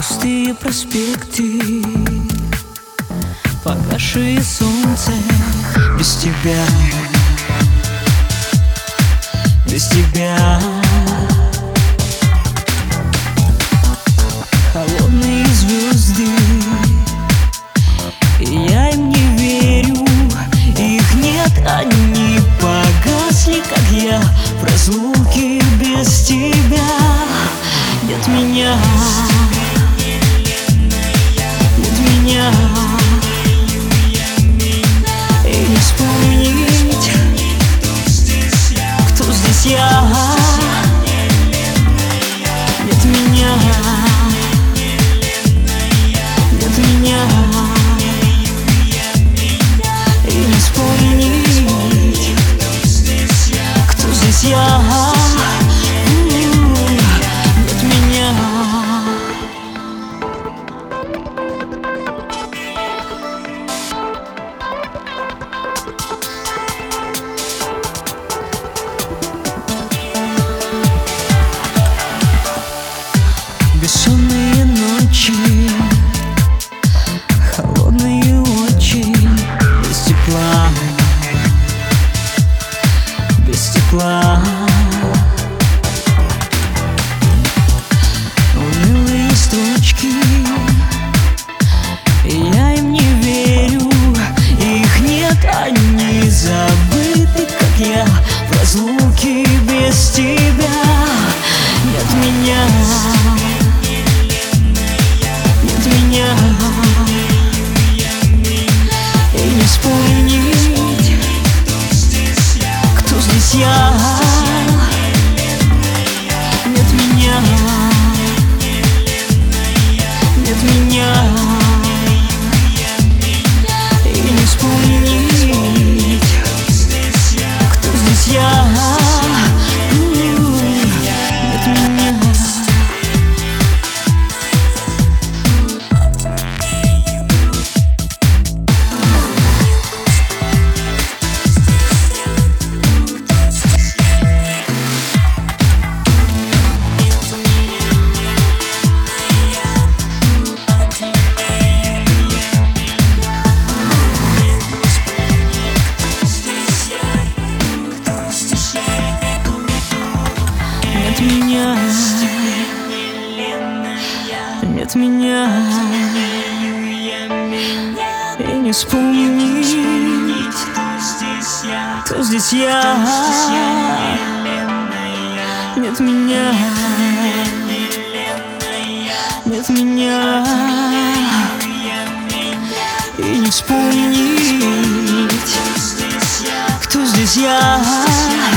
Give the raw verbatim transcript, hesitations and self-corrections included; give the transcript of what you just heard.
Пустые проспекты, погасшее солнце. Без тебя, без тебя. Холодные звезды, и я им не верю. Их нет, они погасли, как я в разлуке без тебя. Нет меня, нет меня, и не вспомнить, кто здесь я. Нет меня, нет меня, и не вспомнить, кто здесь я. Бессонные ночи, холодные очень, без тепла, без тепла. Унылые строчки, и я им не верю. Их нет, они забыты, как я в разлуке без тебя. Нет меня, меня, и не вспомнить, кто здесь я. Нет меня, нет меня, и не вспомнить, кто здесь я. Нет меня, нет меня, и не вспомнить, кто здесь я. Нет меня, нет меня, и не вспомнить, кто здесь я.